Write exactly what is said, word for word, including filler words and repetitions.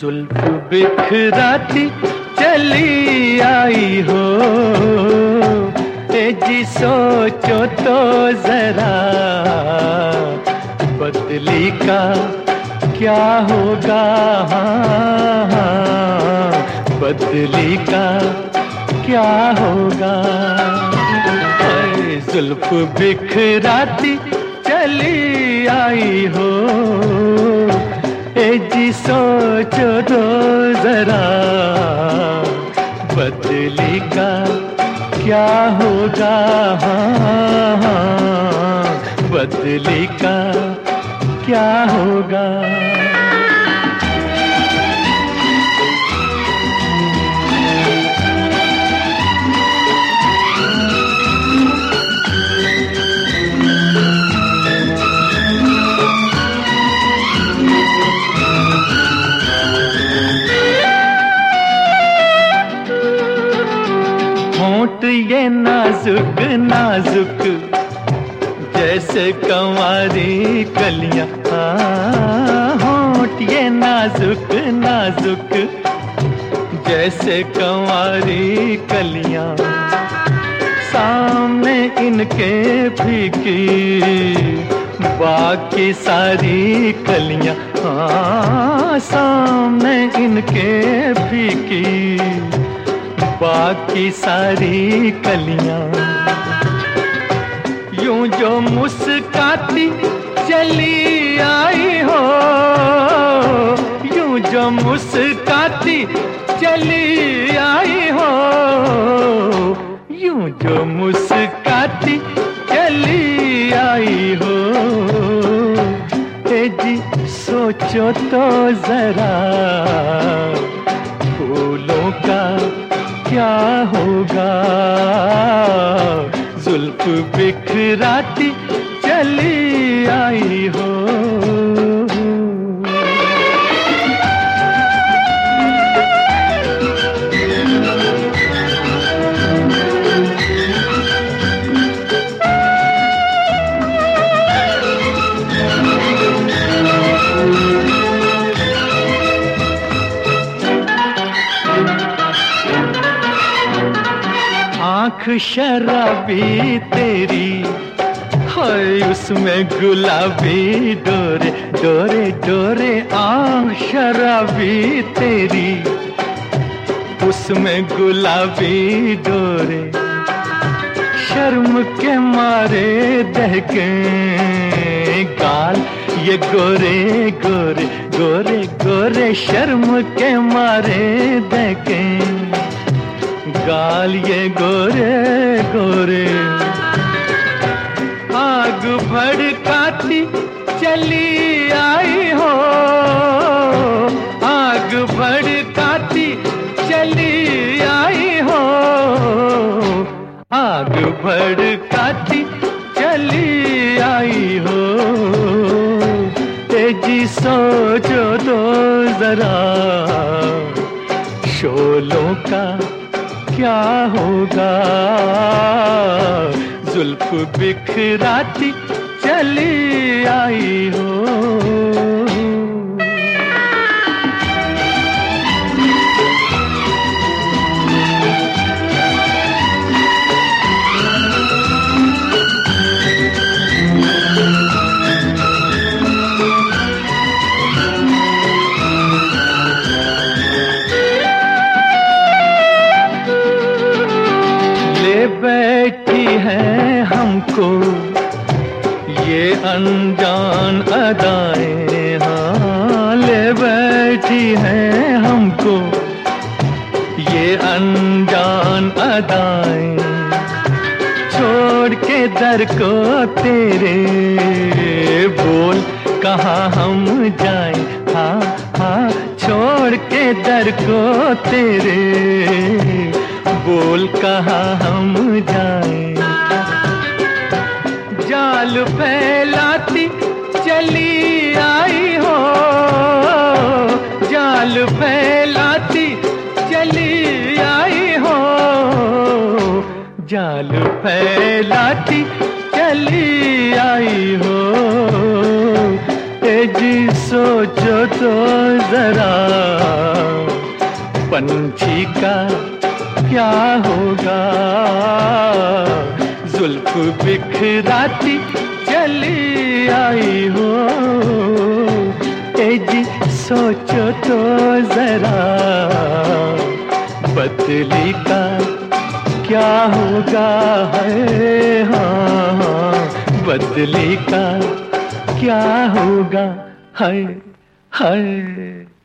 जुल्फ बिखराती चली आई हो, ए जी सोचो तो जरा बदली का क्या होगा, हाँ, हाँ, बदली का क्या होगा। जुल्फ बिखराती चली आई हो, ए जी सोचो तो जरा बदली का क्या होगा, हाँ, हाँ, बदली का क्या होगा। होंठ ये नाजुक नाजुक जैसे कंवारी कलियां, हाँ, होंठ ये नाजुक नाजुक जैसे कंवारी कलियां, सामने इनके फीकी बाकी सारी कलियां, हाँ, सामने इनके फीकी बाकी सारी कलियां। यूं जो मुस्काती चली आई हो, यूं जो मुस्काती चली आई हो, यूं जो मुस्काती चली आई हो, ए जी सोचो तो जरा फूलों का क्या होगा। जुल्फ बिखराती चली आई हो। आँख शराबी तेरी है, उसमें गुलाबी डोरे डोरे डोरे। आँख शराबी तेरी उसमें गुलाबी डोरे, शर्म के मारे दहके गाल ये गोरे गोरे गोरे गोरे, शर्म के मारे दहके गाल ये गोरे गोरे। आग भड़काती चली आई हो, आग भड़काती चली आई हो, आग भड़काती चली आई हो, तेजी सोचो तो जरा शोलों का क्या होगा। जुल्फ बिखराती चली आई हो। बैठी है हमको ये अनजान अदाएं, हाँ, ले बैठी है हमको ये अनजान अदाएं। छोड़ के दर को तेरे बोल कहाँ हम जाएं, हाँ, हाँ, छोड़ के दर को तेरे बोल कहाँ हम जाएं। जाल फैलाती चली आई हो, जाल फैलाती चली आई हो, जाल फैलाती चली आई हो, ए जी सोचो तो जरा, पंछी का क्या होगा, जुल्फ बिखराती चली आई हो। ए जी सोचो तो जरा, बदली का क्या होगा है, हाँ हाँ बदली का क्या होगा है, है।